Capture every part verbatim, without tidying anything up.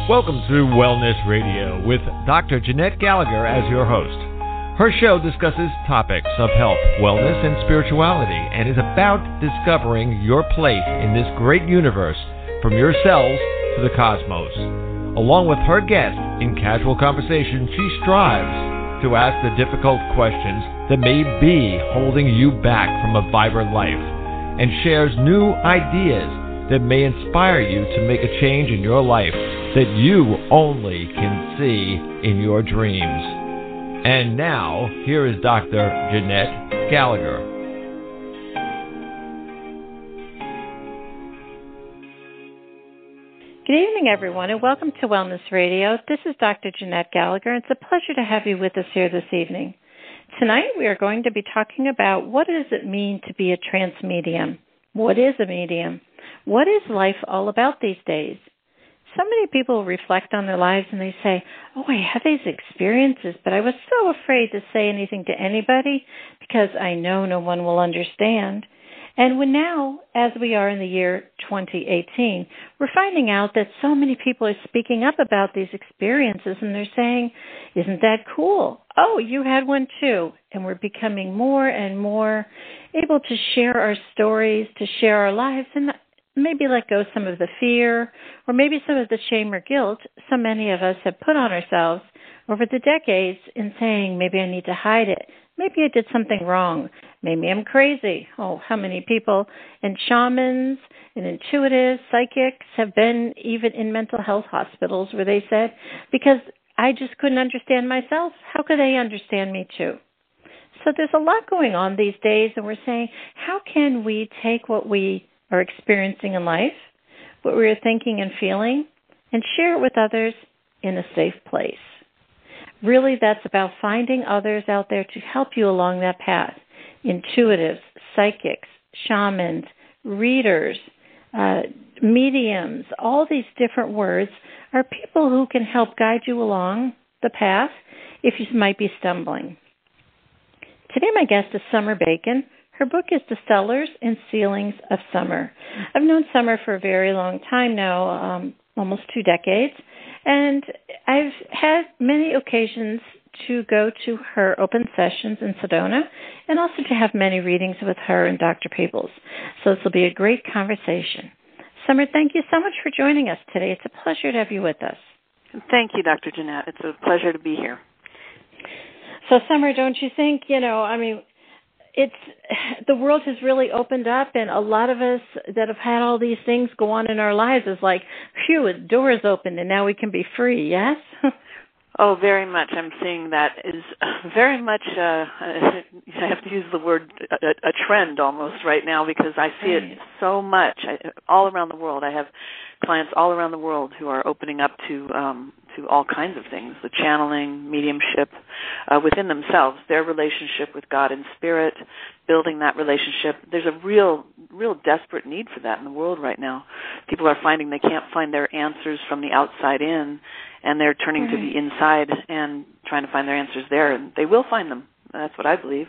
Welcome to Wellness Radio with Doctor Jeanette Gallagher as your host. Her show discusses topics of health, wellness, and spirituality, and is about discovering your place in this great universe, from your cells to the cosmos. Along with her guests, in casual conversation, she strives to ask the difficult questions that may be holding you back from a vibrant life, and shares new ideas that may inspire you to make a change in your life that you only can see in your dreams. And now, here is Doctor Jeanette Gallagher. Good evening, everyone, and welcome to Wellness Radio. This is Doctor Jeanette Gallagher. It's a pleasure to have you with us here this evening. Tonight, we are going to be talking about what does it mean to be a trance medium? What is a medium? What is life all about these days? So many people reflect on their lives and they say, oh, I had these experiences, but I was so afraid to say anything to anybody because I know no one will understand. And when now, as we are in the year twenty eighteen, we're finding out that so many people are speaking up about these experiences and they're saying, isn't that cool? Oh, you had one too. And we're becoming more and more able to share our stories, to share our lives, and maybe let go some of the fear or maybe some of the shame or guilt so many of us have put on ourselves over the decades in saying, maybe I need to hide it. Maybe I did something wrong. Maybe I'm crazy. Oh, how many people and shamans and intuitives, psychics have been even in mental health hospitals where they said, because I just couldn't understand myself, how could they understand me too? So there's a lot going on these days, and we're saying, how can we take what we are experiencing in life, what we are thinking and feeling, and share it with others in a safe place? Really, that's about finding others out there to help you along that path. Intuitives, psychics, shamans, readers, uh, mediums, all these different words are people who can help guide you along the path if you might be stumbling. Today, my guest is Summer Bacon. Her book is Distillers and Sealings of Summer. I've known Summer for a very long time now, um, almost two decades, and I've had many occasions to go to her open sessions in Sedona and also to have many readings with her and Doctor Peebles. So this will be a great conversation. Summer, thank you so much for joining us today. It's a pleasure to have you with us. Thank you, Doctor Jeanette. It's a pleasure to be here. So, Summer, don't you think, you know, I mean, it's the world has really opened up, and a lot of us that have had all these things go on in our lives is like, phew, the door is open, and now we can be free, yes? Oh, very much. I'm seeing that is very much, uh, I have to use the word, a, a trend almost right now, because I see it so much I, all around the world. I have clients all around the world who are opening up to um, to all kinds of things, the channeling, mediumship uh, within themselves, their relationship with God and Spirit, building that relationship. There's a real, real desperate need for that in the world right now. People are finding they can't find their answers from the outside in, and they're turning right to the inside and trying to find their answers there, and they will find them. That's what I believe.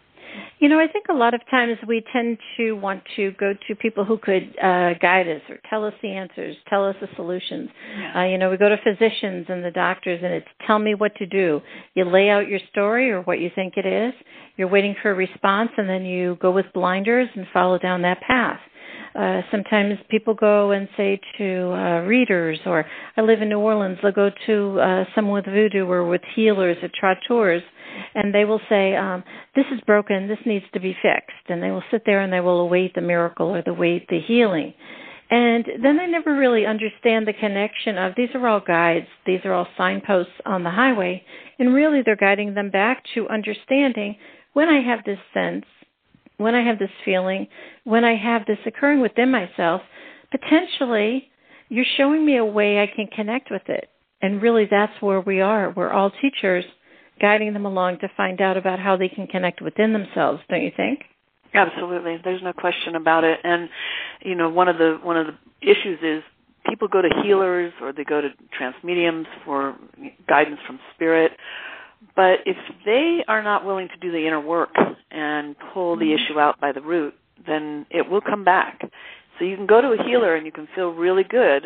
You know, I think a lot of times we tend to want to go to people who could uh, guide us or tell us the answers, tell us the solutions. Yeah. Uh, you know, we go to physicians and the doctors, and it's tell me what to do. You lay out your story or what you think it is. You're waiting for a response, and then you go with blinders and follow down that path. Uh, sometimes people go and say to uh, readers, or I live in New Orleans, they'll go to uh, someone with voodoo or with healers at trauteurs, and they will say, um, this is broken, this needs to be fixed. And they will sit there and they will await the miracle or the await the healing. And then they never really understand the connection of these are all guides, these are all signposts on the highway, and really they're guiding them back to understanding when I have this sense, when I have this feeling, when I have this occurring within myself, potentially you're showing me a way I can connect with it. And really that's where we are. We're all teachers guiding them along to find out about how they can connect within themselves, don't you think? Absolutely. There's no question about it. And, you know, one of the one of the issues is people go to healers or they go to trance mediums for guidance from spirit. But if they are not willing to do the inner work and pull the issue out by the root, then it will come back. So you can go to a healer and you can feel really good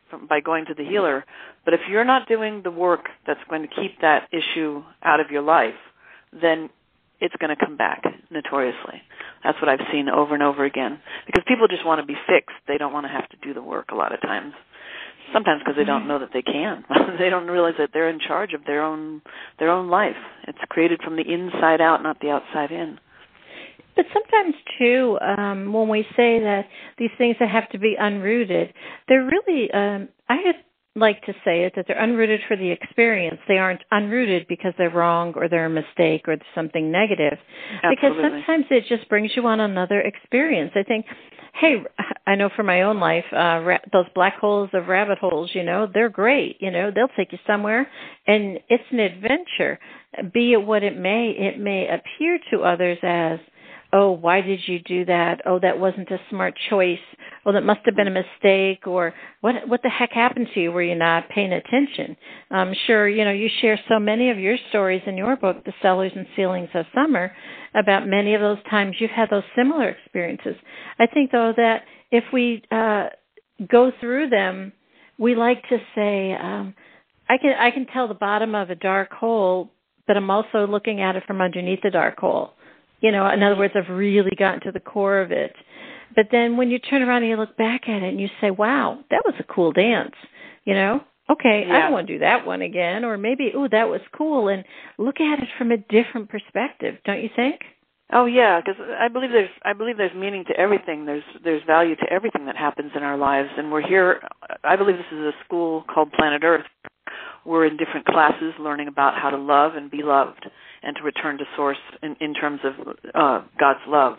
from, by going to the healer. But if you're not doing the work that's going to keep that issue out of your life, then it's going to come back notoriously. That's what I've seen over and over again. Because people just want to be fixed. They don't want to have to do the work a lot of times. Sometimes because they don't know that they can. They don't realize that they're in charge of their own their own life. It's created from the inside out, not the outside in. But sometimes, too, um, when we say that these things that have to be unrooted, they're really, um, I like to say it, that they're unrooted for the experience. They aren't unrooted because they're wrong or they're a mistake or something negative. Absolutely. Because sometimes it just brings you on another experience. I think, hey, I know for my own life, uh, ra- those black holes of rabbit holes, you know, they're great. You know, they'll take you somewhere, and it's an adventure. Be it what it may, it may appear to others as, oh, why did you do that? Oh, that wasn't a smart choice. Oh, that must have been a mistake. Or what what the heck happened to you? Were you not paying attention? I'm sure, you know, you share so many of your stories in your book, The Sellers and Ceilings of Summer, about many of those times you've had those similar experiences. I think, though, that if we uh, go through them, we like to say, um, I can I can tell the bottom of a dark hole, but I'm also looking at it from underneath the dark hole. You know, in other words, I've really gotten to the core of it. But then when you turn around and you look back at it and you say, wow, that was a cool dance, you know? Okay, yeah. I don't want to do that one again. Or maybe, oh, that was cool. And look at it from a different perspective, don't you think? Oh yeah, because I believe there's I believe there's meaning to everything. There's there's value to everything that happens in our lives, and we're here. I believe this is a school called Planet Earth. We're in different classes learning about how to love and be loved, and to return to source in, in terms of uh, God's love.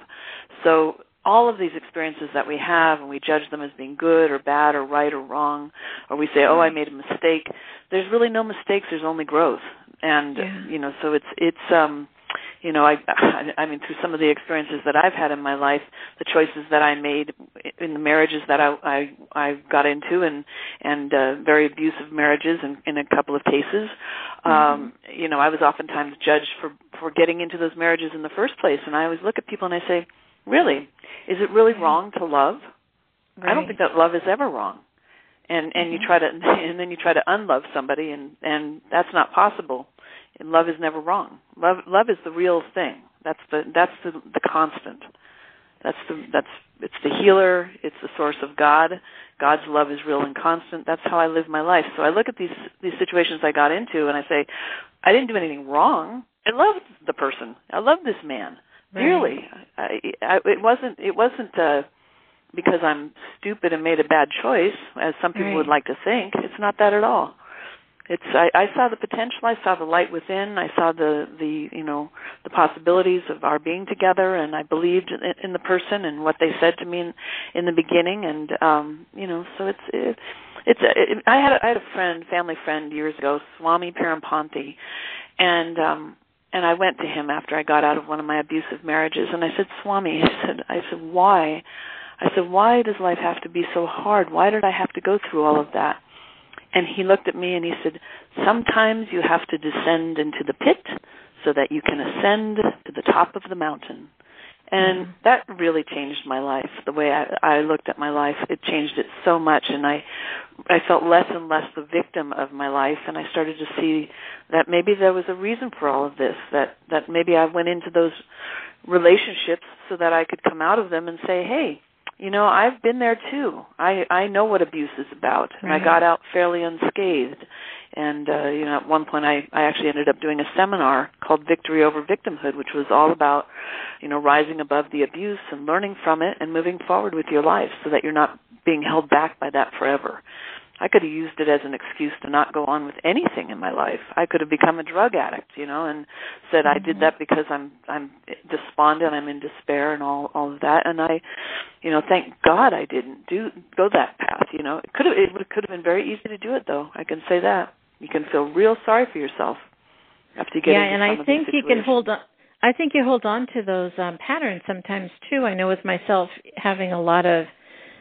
So all of these experiences that we have, and we judge them as being good or bad or right or wrong, or we say, oh, I made a mistake. There's really no mistakes. There's only growth. And, yeah. you know, so it's, it's um, you know, I, I mean, through some of the experiences that I've had in my life, the choices that I made in the marriages that I I, I got into, and and uh, very abusive marriages in, in a couple of cases, um, mm-hmm. you know, I was oftentimes judged for for getting into those marriages in the first place. And I always look at people and I say, really, is it really right. wrong to love? Right. I don't think that love is ever wrong. And and mm-hmm. you try to and then you try to unlove somebody, and, and that's not possible. And love is never wrong. Love love is the real thing. That's the that's the, the constant. That's the that's it's the healer. It's the source of God. God's love is real and constant. That's how I live my life. So I look at these these situations I got into, and I say, I didn't do anything wrong. I loved the person. I loved this man. Right. Really, I, I, it wasn't it wasn't uh, because I'm stupid and made a bad choice, as some people right. would like to think. It's not that at all. It's I, I saw the potential. I saw the light within. I saw the, the you know the possibilities of our being together, and I believed in, in the person and what they said to me in, in the beginning. And um, you know, so it's it, it's it, I had a, I had a friend, family friend years ago, Swami Parampanti, and um, and I went to him after I got out of one of my abusive marriages, and I said, Swami, I said, I said, why? I said, why does life have to be so hard? Why did I have to go through all of that? And he looked at me and he said, sometimes you have to descend into the pit so that you can ascend to the top of the mountain. And mm-hmm. that really changed my life. The way I, I looked at my life, it changed it so much. And I I felt less and less the victim of my life. And I started to see that maybe there was a reason for all of this, that, that maybe I went into those relationships so that I could come out of them and say, hey, you know, I've been there too. I, I know what abuse is about, and right. I got out fairly unscathed. And, uh, you know, at one point I, I actually ended up doing a seminar called Victory Over Victimhood, which was all about, you know, rising above the abuse and learning from it and moving forward with your life so that you're not being held back by that forever. I could have used it as an excuse to not go on with anything in my life. I could have become a drug addict, you know, and said mm-hmm. I did that because I'm I'm despondent, I'm in despair, and all all of that. And I, you know, thank God I didn't do go that path. You know, it could have it could have been very easy to do it, though. I can say that. You can feel real sorry for yourself after you get yeah, into and some I of think these you can hold on. I think you hold on to those um, patterns sometimes too. I know with myself having a lot of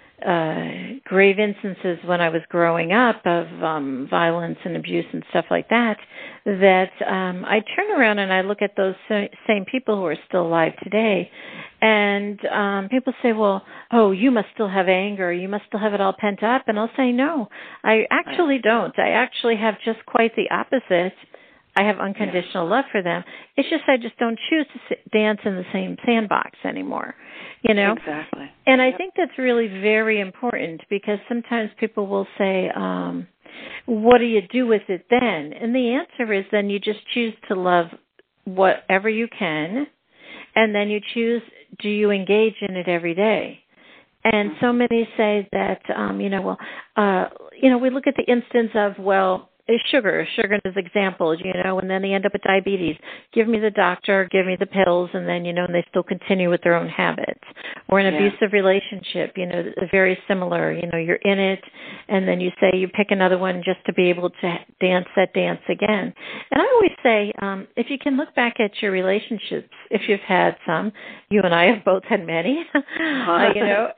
Uh, grave instances when I was growing up of um, violence and abuse and stuff like that, that um, I turn around and I look at those same people who are still alive today, And um, people say, well, oh, you must still have anger. You must still have it all pent up. And I'll say, no, I actually don't. I actually have just quite the opposite. I have unconditional yeah. love for them. It's just I just don't choose to sit, dance in the same sandbox anymore, you know? Exactly. And I yep. think that's really very important because sometimes people will say, um, what do you do with it then? And the answer is then you just choose to love whatever you can, and then you choose, do you engage in it every day? And so many say that, um, you know, well, uh, you know, we look at the instance of, well, sugar, sugar as examples, you know, and then they end up with diabetes. Give me the doctor, give me the pills, and then, you know, and they still continue with their own habits. Or an yeah. abusive relationship, you know, very similar. You know, you're in it, and then you say you pick another one just to be able to dance that dance again. And I always say, um, if you can look back at your relationships, if you've had some, you and I have both had many, uh, you know,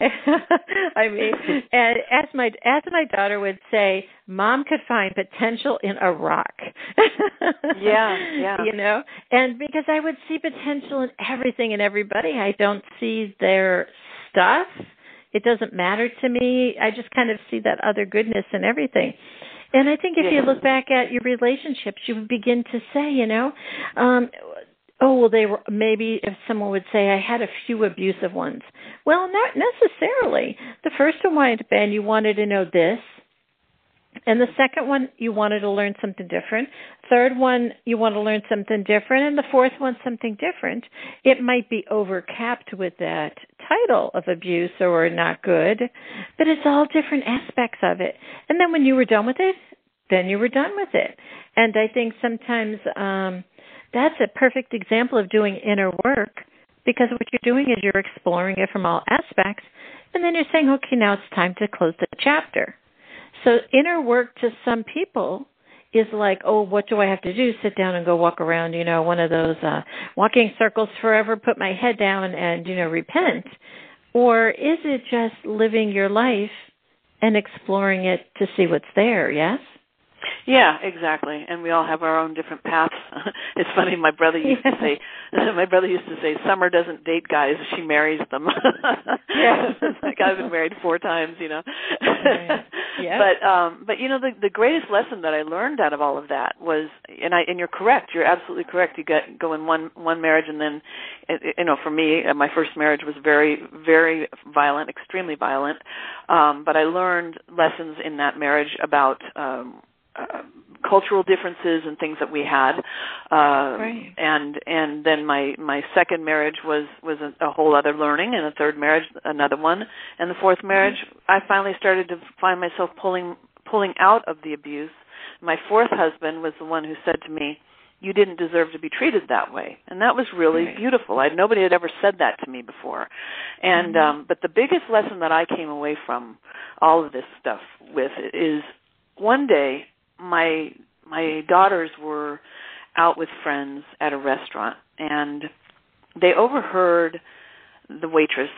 I mean, and as my, as my daughter would say, Mom could find potential in a rock. yeah, yeah. You know, and because I would see potential in everything and everybody. I don't see their stuff. It doesn't matter to me. I just kind of see that other goodness in everything. And I think if yeah. you look back at your relationships, you would begin to say, you know, um, oh, well, they were, maybe if someone would say, I had a few abusive ones. Well, not necessarily. The first one might have been you wanted to know this. And the second one, you wanted to learn something different. Third one, you want to learn something different. And the fourth one, something different. It might be overcapped with that title of abuse or not good, but it's all different aspects of it. And then when you were done with it, then you were done with it. And I think sometimes um, that's a perfect example of doing inner work, because what you're doing is you're exploring it from all aspects, and then you're saying, okay, now it's time to close the chapter. So inner work to some people is like, oh, what do I have to do? Sit down and go walk around, you know, one of those uh, walking circles forever, put my head down and, you know, repent. Or is it just living your life and exploring it to see what's there, yes? Yeah, exactly. And we all have our own different paths. It's funny, my brother used yeah. to say, my brother used to say, Summer doesn't date guys, she marries them. Yeah. Like I've been married four times, you know. Right. Yeah. But um but you know, the the greatest lesson that I learned out of all of that was, and I and you're correct, you're absolutely correct. You get go in one one marriage, and then, you know, for me, my first marriage was very very violent, extremely violent. Um, but I learned lessons in that marriage about um Uh, cultural differences and things that we had, uh, right. and and then my, my second marriage was was a, a whole other learning, and a third marriage another one, and the fourth marriage mm-hmm. I finally started to find myself pulling pulling out of the abuse. My fourth husband was the one who said to me, "You didn't deserve to be treated that way," and that was really right. beautiful. I nobody had ever said that to me before, and mm-hmm. um, but the biggest lesson that I came away from all of this stuff with is one day. My my daughters were out with friends at a restaurant, and they overheard the waitress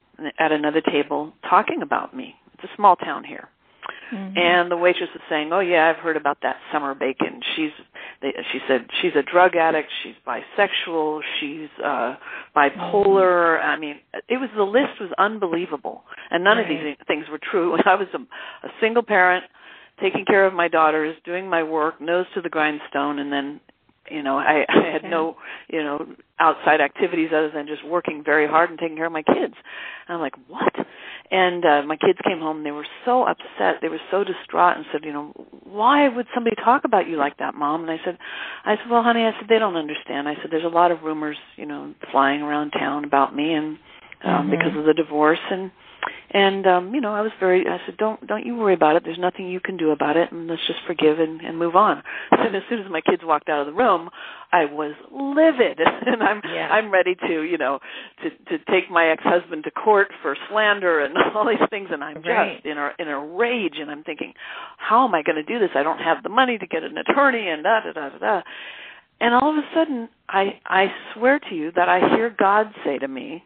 at another table talking about me. It's a small town here. Mm-hmm. And the waitress was saying, "Oh yeah, I've heard about that Summer Bacon. She's," they, she said, "she's a drug addict. She's bisexual. She's uh, bipolar." Mm-hmm. I mean, it was the list was unbelievable, and none right. of these things were true. I was a, a single parent, taking care of my daughters, doing my work, nose to the grindstone, and then, you know, I, I had no, you know, outside activities other than just working very hard and taking care of my kids. And I'm like, what? And uh, my kids came home, and they were so upset. They were so distraught and said, you know, why would somebody talk about you like that, Mom? And I said, I said, well, honey, I said, they don't understand. I said, there's a lot of rumors, you know, flying around town about me and um, mm-hmm. because of the divorce. And, And, um, you know, I was very, I said, don't don't you worry about it. There's nothing you can do about it, and let's just forgive and, and move on. And as soon as my kids walked out of the room, I was livid, and I'm yeah. I'm ready to, you know, to, to take my ex-husband to court for slander and all these things, and I'm right. just in a, in a rage, and I'm thinking, how am I going to do this? I don't have the money to get an attorney, and da-da-da-da-da. And all of a sudden, I I swear to you that I hear God say to me,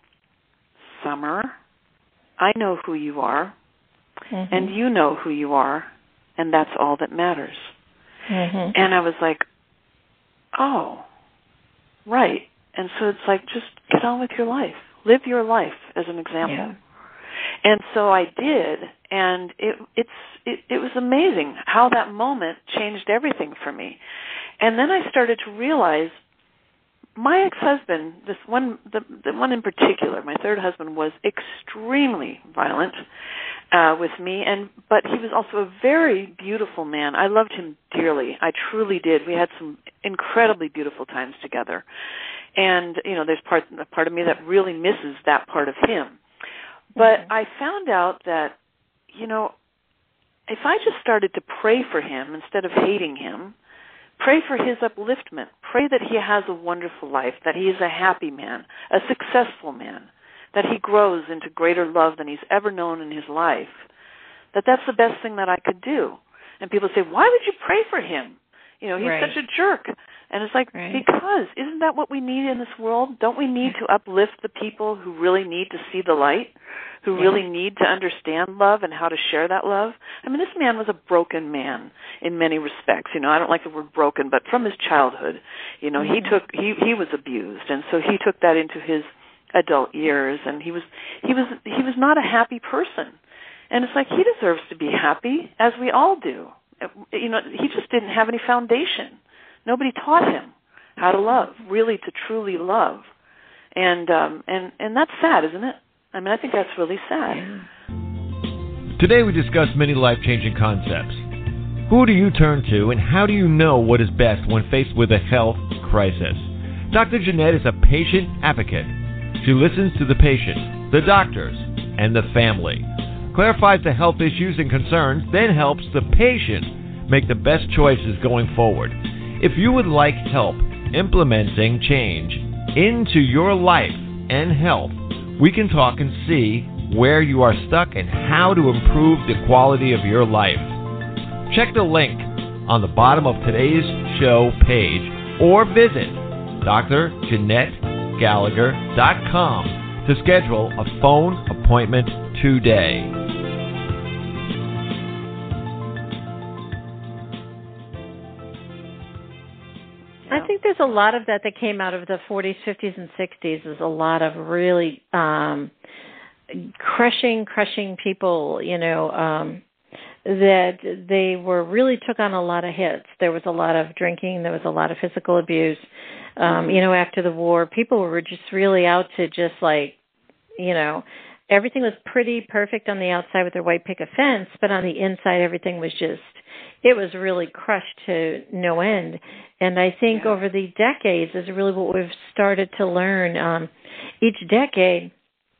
Summer, I know who you are, mm-hmm. and you know who you are, and that's all that matters. Mm-hmm. And I was like, oh, right. And so it's like, just get on with your life. Live your life as an example. Yeah. And so I did, and it, it's it, it was amazing how that moment changed everything for me. And then I started to realize my ex-husband, this one, the, the one in particular, my third husband, was extremely violent uh, with me, and but he was also a very beautiful man. I loved him dearly. I truly did. We had some incredibly beautiful times together. And, you know, there's part, a part of me that really misses that part of him. But mm-hmm. I found out that, you know, if I just started to pray for him instead of hating him, pray for his upliftment, pray that he has a wonderful life, that he is a happy man, a successful man, that he grows into greater love than he's ever known in his life, that that's the best thing that I could do. And people say, why would you pray for him? You know, he's right. such a jerk. And it's like, right. because isn't that what we need in this world? Don't we need to uplift the people who really need to see the light, who yeah. really need to understand love and how to share that love? I mean, this man was a broken man in many respects. You know, I don't like the word broken, but from his childhood, you know, mm-hmm. he took he he was abused, and so he took that into his adult years, and he was he was he was not a happy person. And it's like, he deserves to be happy, as we all do. You know, he just didn't have any foundation. Nobody taught him how to love, really to truly love. And um, and and that's sad, isn't it? I mean, I think that's really sad. Today we discuss many life-changing concepts. Who do you turn to, and how do you know what is best when faced with a health crisis? Doctor Jeanette is a patient advocate. She listens to the patient, the doctors, and the family, clarifies the health issues and concerns, then helps the patient make the best choices going forward. If you would like help implementing change into your life and health, we can talk and see where you are stuck and how to improve the quality of your life. Check the link on the bottom of today's show page or visit D R Jeanette Gallagher dot com to schedule a phone appointment today. I think there's a lot of that that came out of the forties, fifties, and sixties. There's a lot of really um, crushing, crushing people, you know, um, that they were really took on a lot of hits. There was a lot of drinking. There was a lot of physical abuse. Um, you know, after the war, people were just really out to just like, you know, everything was pretty perfect on the outside with their white picket fence, but on the inside, everything was just, it was really crushed to no end. And I think yeah. over the decades is really what we've started to learn. Um, each decade,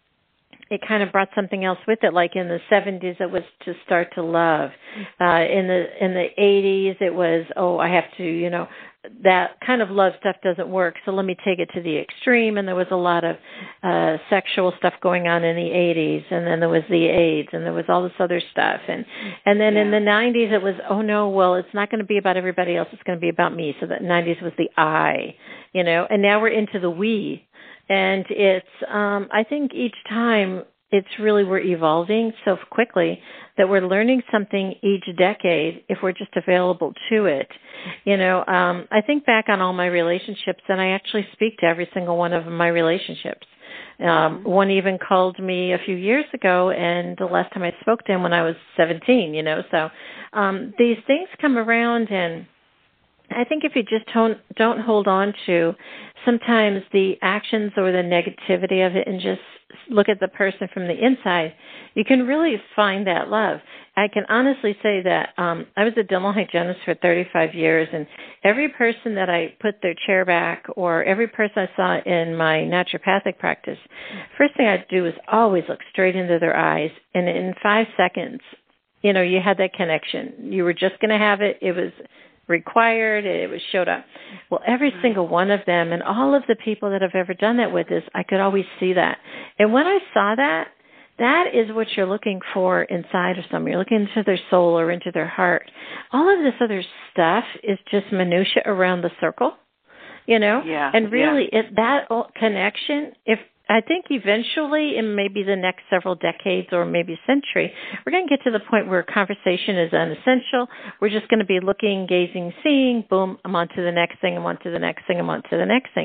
it kind of brought something else with it. Like in the seventies, it was to start to love. Uh, in the in the eighties, it was, oh, I have to, you know, that kind of love stuff doesn't work, so let me take it to the extreme. And there was a lot of uh, sexual stuff going on in the eighties, and then there was the AIDS, and there was all this other stuff. And and then yeah. in the nineties, it was, oh, no, well, it's not going to be about everybody else. It's going to be about me. So the nineties was the I, you know, and now we're into the we. And it's, um, I think each time it's really, we're evolving so quickly that we're learning something each decade if we're just available to it. You know, um, I think back on all my relationships, and I actually speak to every single one of my relationships. Um, one even called me a few years ago, and the last time I spoke to him when I was seventeen, you know. So um, these things come around, and I think if you just don't, don't hold on to sometimes the actions or the negativity of it and just look at the person from the inside, you can really find that love. I can honestly say that um, I was a dental hygienist for thirty-five years, and every person that I put their chair back or every person I saw in my naturopathic practice, first thing I'd do is always look straight into their eyes, and in five seconds, you know, you had that connection. You were just going to have it. It was required, it was showed up. Well, every single one of them and all of the people that I've ever done that with is, I could always see that. And when I saw that, that is what you're looking for inside of someone. You're looking into their soul or into their heart. All of this other stuff is just minutia around the circle, you know? Yeah. And really, yeah. it, that connection, if I think eventually in maybe the next several decades or maybe century, we're going to get to the point where conversation is unessential. We're just going to be looking, gazing, seeing, boom, I'm on to the next thing, I'm on to the next thing, I'm on to the next thing.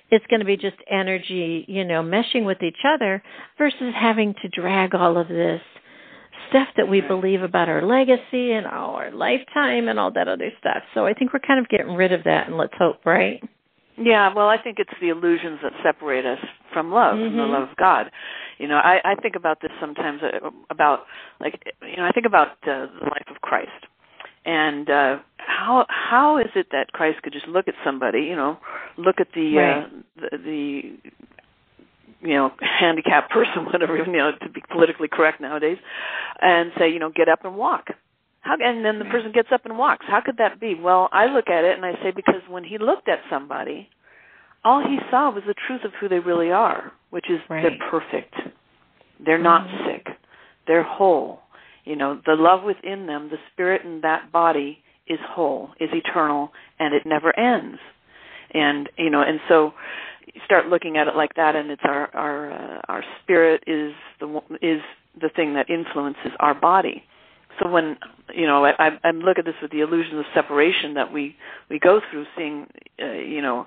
it's going to be just energy, you know, meshing with each other versus having to drag all of this stuff that we believe about our legacy and our lifetime and all that other stuff. So I think we're kind of getting rid of that, and let's hope, right? Yeah, well, I think it's the illusions that separate us from love, mm-hmm. from the love of God. You know, I, I think about this sometimes about, like, you know, I think about uh, the life of Christ. And uh, how how is it that Christ could just look at somebody, you know, look at the, right. uh, the, the you know, handicapped person, whatever, you know, to be politically correct nowadays, and say, you know, get up and walk. How, and then the person gets up and walks. How could that be? Well, I look at it and I say, because when he looked at somebody, all he saw was the truth of who they really are, which is right. They're perfect. They're not mm-hmm. sick. They're whole. You know, the love within them, the spirit in that body is whole, is eternal, and it never ends. And, you know, and so you start looking at it like that, and it's our our uh, our spirit is the is the thing that influences our body. So when, you know, I, I look at this with the illusion of separation that we, we go through, seeing, uh, you know,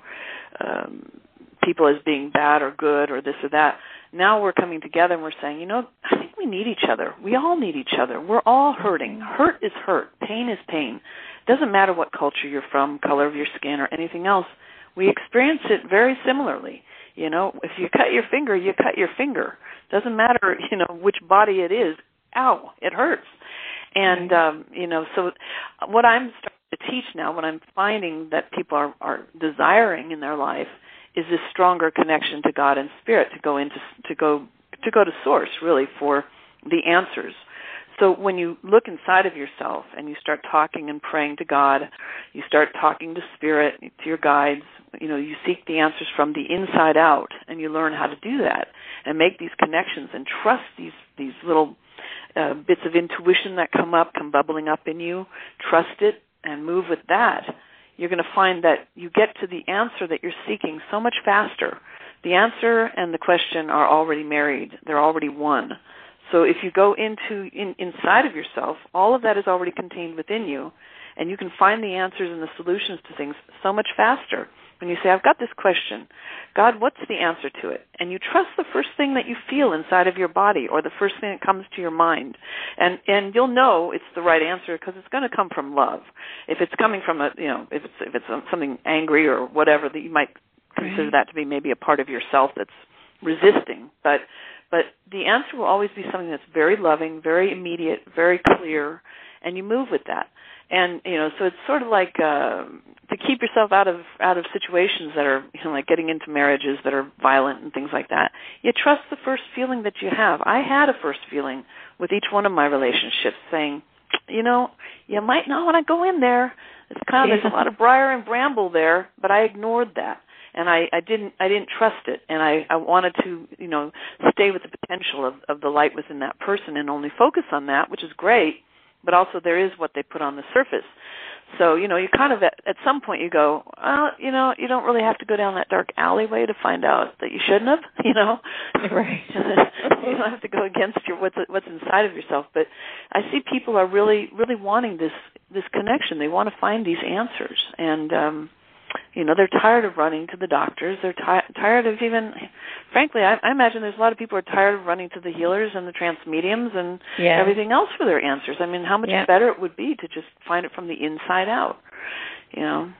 um, people as being bad or good or this or that. Now we're coming together and we're saying, you know, I think we need each other. We all need each other. We're all hurting. Hurt is hurt. Pain is pain. It doesn't matter what culture you're from, color of your skin, or anything else. We experience it very similarly. You know, if you cut your finger, you cut your finger. Doesn't matter, you know, which body it is. Ow, it hurts. And, um, you know, so what I'm starting to teach now, what I'm finding that people are, are desiring in their life is this stronger connection to God and Spirit, to go into, to go, to go to source, really, for the answers. So when you look inside of yourself and you start talking and praying to God, you start talking to Spirit, to your guides, you know, you seek the answers from the inside out, and you learn how to do that and make these connections and trust these, these little Uh, bits of intuition that come up, come bubbling up in you. Trust it and move with that. You're going to find that you get to the answer that you're seeking so much faster. The answer and the question are already married. They're already one. So if you go into in, inside of yourself, all of that is already contained within you, and you can find the answers and the solutions to things so much faster. When you say, I've got this question, God, what's the answer to it? And you trust the first thing that you feel inside of your body or the first thing that comes to your mind. And and you'll know it's the right answer because it's going to come from love. If it's coming from a, you know, if it's if it's something angry or whatever, that you might consider right. that to be maybe a part of yourself that's resisting. But but the answer will always be something that's very loving, very immediate, very clear, and you move with that. And, you know, so it's sort of like uh, to keep yourself out of out of situations that are, you know, like getting into marriages that are violent and things like that. You trust the first feeling that you have. I had a first feeling with each one of my relationships saying, you know, you might not want to go in there. It's kind of, there's a lot of briar and bramble there, but I ignored that. And I, I didn't I didn't trust it. And I, I wanted to, you know, stay with the potential of, of the light within that person and only focus on that, which is great. But also there is what they put on the surface. So, you know, you kind of, at, at some point you go, well, you know, you don't really have to go down that dark alleyway to find out that you shouldn't have, you know. Right. You don't have to go against your what's what's inside of yourself. But I see people are really, really wanting this, this connection. They want to find these answers. And, um, you know, they're tired of running to the doctors. They're ti- tired of even, frankly, I, I imagine there's a lot of people who are tired of running to the healers and the trance mediums and yeah. everything else for their answers. I mean, how much yeah. better it would be to just find it from the inside out. You know,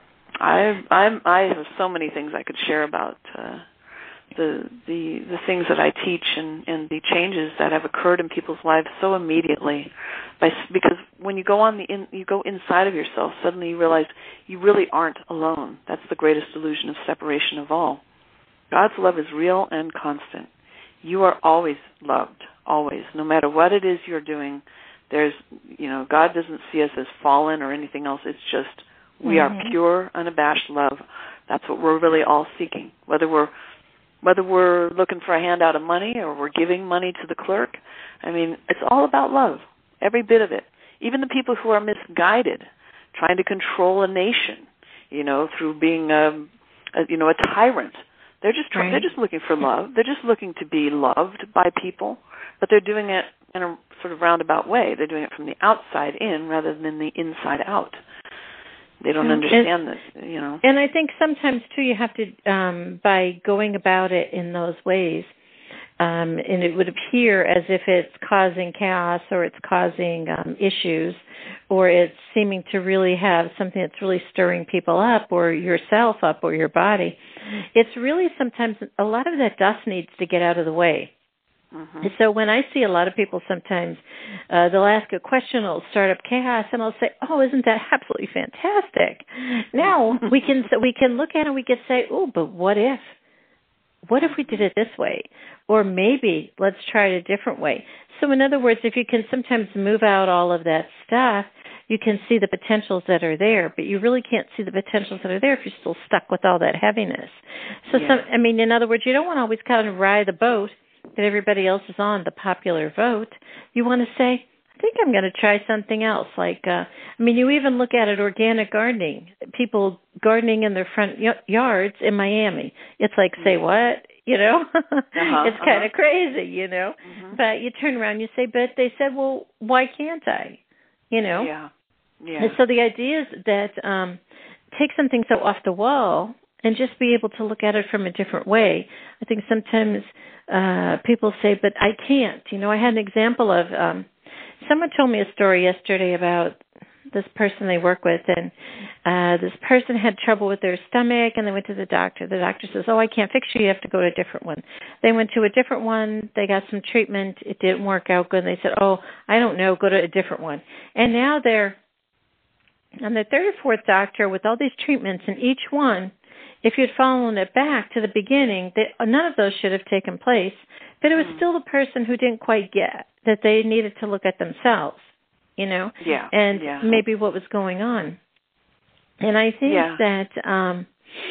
I I I have so many things I could share about uh, the the the things that I teach and, and the changes that have occurred in people's lives so immediately. By, because when you go on the in, you go inside of yourself, suddenly you realize you really aren't alone. That's the greatest illusion of separation of all. God's love is real and constant. You are always loved, always, no matter what it is you're doing. There's, you know, God doesn't see us as fallen or anything else. It's just we mm-hmm. are pure, unabashed love. That's what we're really all seeking. Whether we're whether we're looking for a handout of money or we're giving money to the clerk, I mean, it's all about love. Every bit of it. Even the people who are misguided, trying to control a nation, you know, through being, um, a, you know, a tyrant. They're just trying, right. they're just looking for love. They're just looking to be loved by people, but they're doing it in a sort of roundabout way. They're doing it from the outside in rather than the inside out. They don't understand this, you know. And I think sometimes, too, you have to, um, by going about it in those ways, um, and it would appear as if it's causing chaos or it's causing um, issues or it's seeming to really have something that's really stirring people up or yourself up or your body. It's really sometimes a lot of that dust needs to get out of the way. Mm-hmm. So when I see a lot of people sometimes, uh, they'll ask a question, it'll start up chaos, and I'll say, oh, isn't that absolutely fantastic? Now we can we can look at it and we can say, oh, but what if? What if we did it this way? Or maybe let's try it a different way. So in other words, if you can sometimes move out all of that stuff, you can see the potentials that are there, but you really can't see the potentials that are there if you're still stuck with all that heaviness. So, yeah. some, I mean, in other words, you don't want to always kind of ride the boat that everybody else is on, the popular vote. You want to say, I think I'm going to try something else. Like, uh, I mean, you even look at it, organic gardening. People gardening in their front y- yards in Miami. It's like, say what? You know? uh-huh, it's kind of uh-huh. crazy, you know? Mm-hmm. But you turn around and you say, but they said, well, why can't I? You know? Yeah. Yeah. And so the idea is that um, take something so off the wall and just be able to look at it from a different way. I think sometimes uh, people say, but I can't. You know, I had an example of, um, someone told me a story yesterday about this person they work with, and uh, this person had trouble with their stomach, and they went to the doctor. The doctor says, oh, I can't fix you. You have to go to a different one. They went to a different one. They got some treatment. It didn't work out good. And they said, oh, I don't know. Go to a different one. And now they're on the third or fourth doctor with all these treatments, and each one, if you'd followed it back to the beginning, they, none of those should have taken place, but it was mm. still the person who didn't quite get that they needed to look at themselves, you know, yeah, and yeah. maybe what was going on. And I think yeah. that um,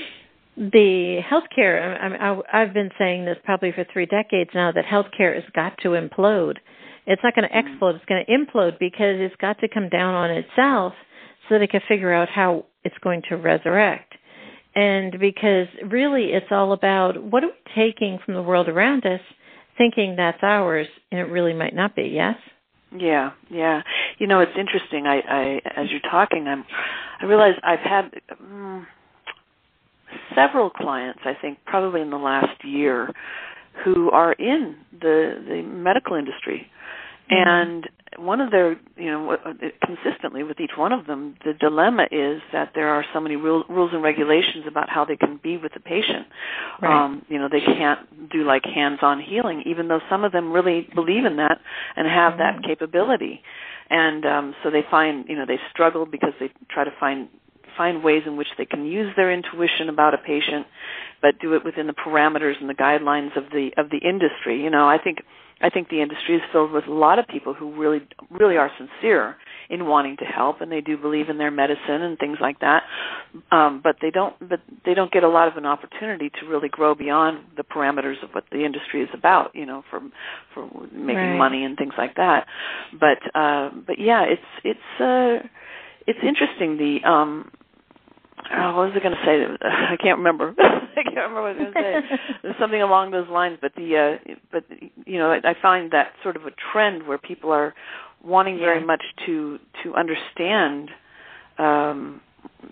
the healthcare, I, I, I've been saying this probably for three decades now, that healthcare has got to implode. It's not going to mm. explode. It's going to implode because it's got to come down on itself so that it can figure out how it's going to resurrect. And because really it's all about what are we taking from the world around us, thinking that's ours, and it really might not be, yes? Yeah, yeah. You know, it's interesting. I, I as you're talking, I'm, I realize I've had um, several clients, I think, probably in the last year, who are in the, the medical industry. Mm-hmm. And one of their, you know, consistently with each one of them, the dilemma is that there are so many rule, rules and regulations about how they can be with the patient. Right. Um, you know, they can't do like hands-on healing, even though some of them really believe in that and have mm-hmm. that capability. And um, so they find, you know, they struggle because they try to find find ways in which they can use their intuition about a patient, but do it within the parameters and the guidelines of the of the industry. You know, I think. I think the industry is filled with a lot of people who really, really are sincere in wanting to help, and they do believe in their medicine and things like that. Um, but they don't, but they don't get a lot of an opportunity to really grow beyond the parameters of what the industry is about. You know, for for making right. money and things like that. But uh, but yeah, it's it's uh, it's interesting. The um, Oh, what was I going to say? I can't remember. I can't remember what I was going to say. There's something along those lines, but the uh, but you know, I find that sort of a trend where people are wanting yeah. very much to to understand um,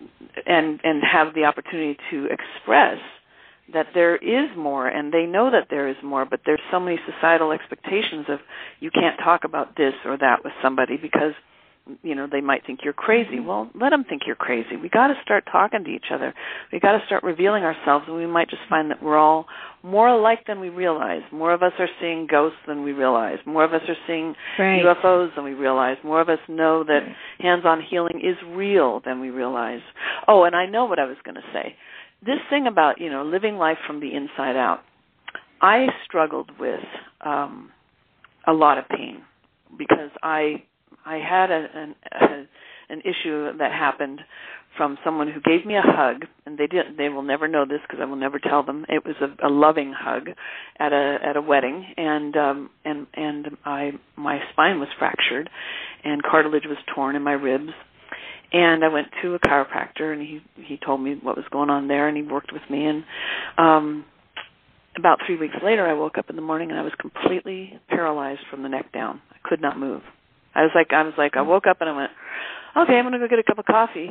and and have the opportunity to express that there is more, and they know that there is more, but there's so many societal expectations of you can't talk about this or that with somebody because, you know, they might think you're crazy. Well, let them think you're crazy. We got to start talking to each other. We got to start revealing ourselves, and we might just find that we're all more alike than we realize. More of us are seeing ghosts than we realize. More of us are seeing right. U F Os than we realize. More of us know that right. hands-on healing is real than we realize. Oh, and I know what I was going to say. This thing about, you know, living life from the inside out, I struggled with um, a lot of pain because I I had a, an, a, an issue that happened from someone who gave me a hug, and they did. They will never know this because I will never tell them. It was a, a loving hug at a at a wedding, and um, and and I my spine was fractured, and cartilage was torn in my ribs. And I went to a chiropractor, and he he told me what was going on there, and he worked with me. And um, about three weeks later, I woke up in the morning, and I was completely paralyzed from the neck down. I could not move. I was like, I was like, I woke up and I went, okay, I'm going to go get a cup of coffee.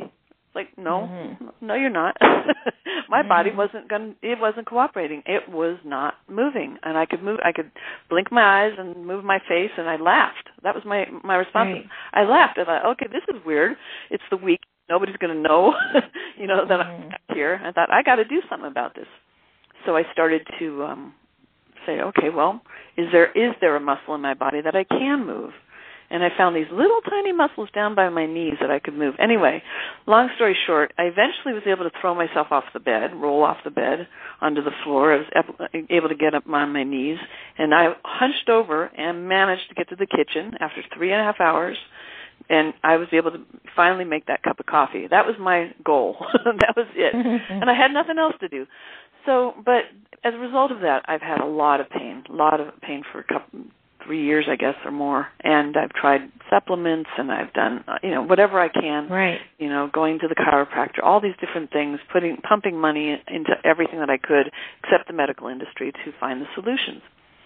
Like, no, mm-hmm. no, you're not. My mm-hmm. body wasn't going. It wasn't cooperating. It was not moving, and I could move. I could blink my eyes and move my face, and I laughed. That was my my response. Right. I laughed. I thought, okay, this is weird. It's the week. Nobody's going to know, you know, that mm-hmm. I'm here. I thought I got to do something about this. So I started to um, say, okay, well, is there is there a muscle in my body that I can move? And I found these little tiny muscles down by my knees that I could move. Anyway, long story short, I eventually was able to throw myself off the bed, roll off the bed onto the floor. I was able to get up on my knees, and I hunched over and managed to get to the kitchen after three and a half hours, and I was able to finally make that cup of coffee. That was my goal. That was it. And I had nothing else to do. So, but as a result of that, I've had a lot of pain, a lot of pain for a couple three years, I guess, or more. And I've tried supplements, and I've done, you know, whatever I can. Right. You know, going to the chiropractor, all these different things, putting, pumping money into everything that I could, except the medical industry, to find the solutions.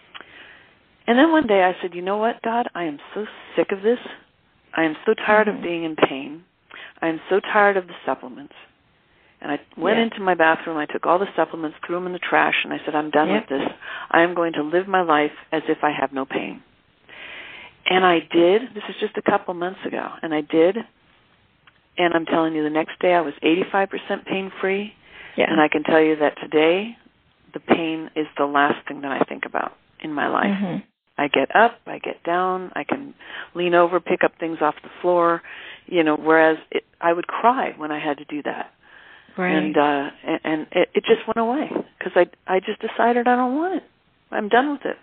And then one day I said, you know what, God, I am so sick of this. I am so tired mm-hmm. of being in pain. I am so tired of the supplements. And I went yeah. into my bathroom, I took all the supplements, threw them in the trash, and I said, I'm done yep. with this. I am going to live my life as if I have no pain. And I did. This is just a couple months ago. And I did. And I'm telling you, the next day I was eighty-five percent pain-free. Yeah. And I can tell you that today the pain is the last thing that I think about in my life. Mm-hmm. I get up, I get down, I can lean over, pick up things off the floor, you know, whereas it, I would cry when I had to do that. Right. And uh, and it, it just went away because I I just decided I don't want it. I'm done with it.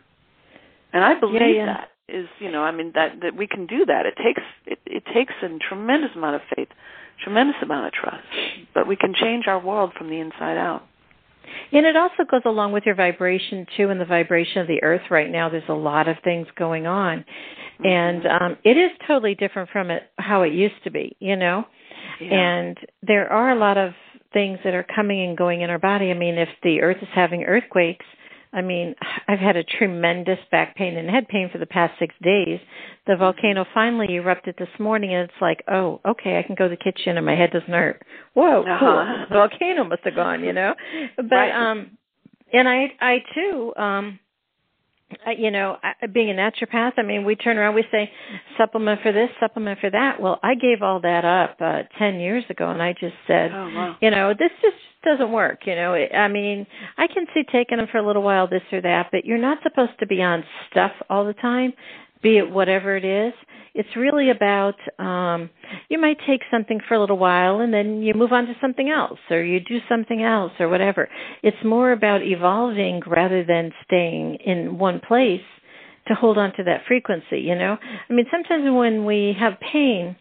And I believe yeah, yeah. that is, you know, I mean that, that we can do that. It takes it, it takes a tremendous amount of faith, tremendous amount of trust, but we can change our world from the inside out. And it also goes along with your vibration too, and the vibration of the earth right now. There's a lot of things going on, mm-hmm. and um, it is totally different from it how it used to be, you know. Yeah. And there are a lot of things that are coming and going in our body. I mean, if the earth is having earthquakes, I mean, I've had a tremendous back pain and head pain for the past six days. The volcano finally erupted this morning, and it's like, oh, okay, I can go to the kitchen and my head doesn't hurt. Whoa, uh-huh. cool. The volcano must have gone, you know. But right. um, and I, I too, um, I, you know, I, being a naturopath, I mean, we turn around, we say supplement for this, supplement for that. Well, I gave all that up uh, ten years ago, and I just said, oh, wow. you know, this just doesn't work. You know, I mean, I can see taking them for a little while, this or that, but you're not supposed to be on stuff all the time, be it whatever it is. It's really about, um, you might take something for a little while and then you move on to something else, or you do something else or whatever. It's more about evolving rather than staying in one place to hold on to that frequency, you know? I mean, sometimes when we have pain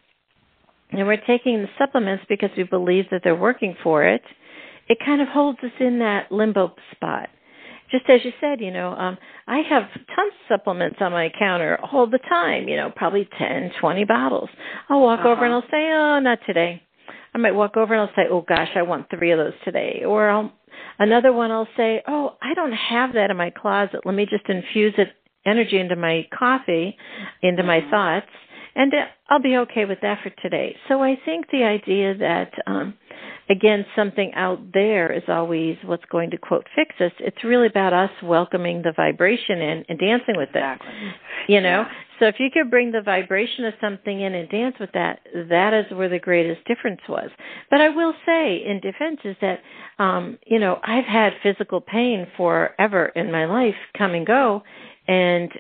and we're taking the supplements because we believe that they're working for it, it kind of holds us in that limbo spot. Just as you said, you know, um, I have tons of supplements on my counter all the time, you know, probably ten, twenty bottles. I'll walk uh-huh. over and I'll say, oh, not today. I might walk over and I'll say, oh, gosh, I want three of those today. Or I'll, another one I'll say, oh, I don't have that in my closet. Let me just infuse it, energy into my coffee, into my thoughts, and I'll be okay with that for today. So I think the idea that, um, again, something out there is always what's going to, quote, fix us. It's really about us welcoming the vibration in and dancing with exactly. it. You know? Yeah. So if you could bring the vibration of something in and dance with that, that is where the greatest difference was. But I will say, in defense, is that, um, you know, I've had physical pain forever in my life, come and go, and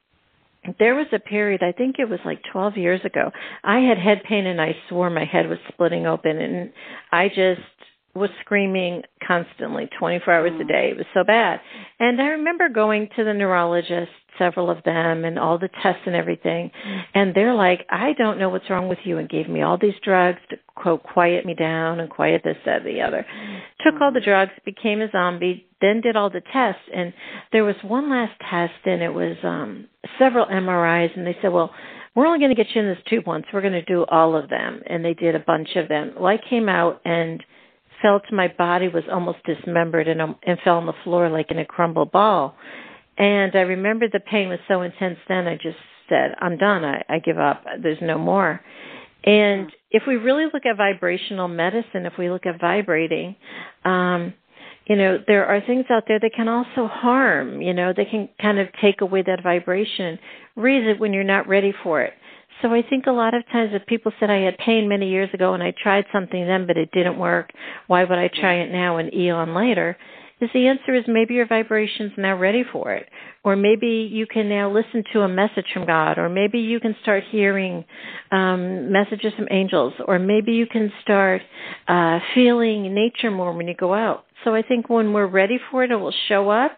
there was a period, I think it was like twelve years ago, I had head pain and I swore my head was splitting open, and I just was screaming constantly, twenty-four hours a day. It was so bad. And I remember going to the neurologist, several of them, and all the tests and everything, and they're like, I don't know what's wrong with you, and gave me all these drugs to, quote, quiet me down and quiet this, that, the other. Took all the drugs, became a zombie, then did all the tests, and there was one last test, and it was um, several M R Is, and they said, well, we're only going to get you in this tube once. We're going to do all of them, and they did a bunch of them. Well, I came out and felt my body was almost dismembered and, um, and fell on the floor like in a crumbled ball. And I remember the pain was so intense then, I just said, I'm done. I, I give up. There's no more. And if we really look at vibrational medicine, if we look at vibrating, um, you know, there are things out there that can also harm, you know, they can kind of take away that vibration, raise it when you're not ready for it. So I think a lot of times if people said I had pain many years ago and I tried something then but it didn't work, why would I try it now an eon later? Is the answer is maybe your vibration's now ready for it. Or maybe you can now listen to a message from God. Or maybe you can start hearing um, messages from angels. Or maybe you can start uh, feeling nature more when you go out. So I think when we're ready for it, it will show up.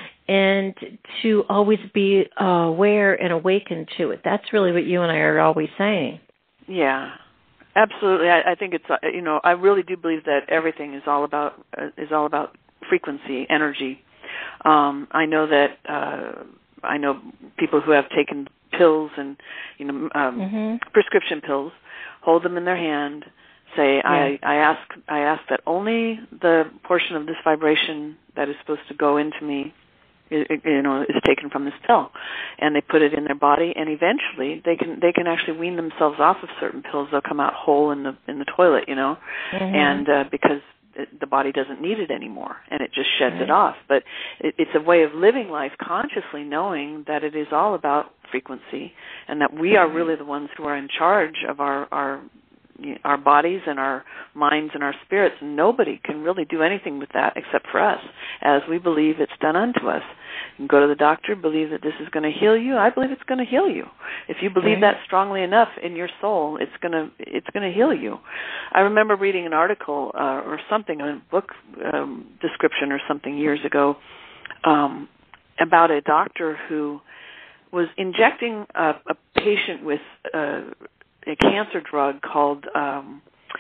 And to always be uh, aware and awakened to it. That's really what you and I are always saying. Yeah, absolutely. I, I think it's, uh, you know, I really do believe that everything is all about uh, is all about frequency, energy. Um, I know that uh, I know people who have taken pills and, you know, um, mm-hmm. prescription pills, hold them in their hand, say, yeah. I, I ask I ask that only the portion of this vibration that is supposed to go into me, you know, is taken from this pill, and they put it in their body, and eventually they can they can actually wean themselves off of certain pills. They'll come out whole in the in the toilet, you know, mm-hmm. and uh, because it, the body doesn't need it anymore, and it just sheds right. it off. But it, it's a way of living life consciously, knowing that it is all about frequency, and that we are really the ones who are in charge of our our. our bodies and our minds and our spirits, and nobody can really do anything with that except for us, as we believe it's done unto us. You can go to the doctor, believe that this is going to heal you. I believe it's going to heal you. If you believe right. that strongly enough in your soul, it's going to it's going to heal you. I remember reading an article uh, or something, a book um, description or something years ago um, about a doctor who was injecting a, a patient with uh, a cancer drug called um,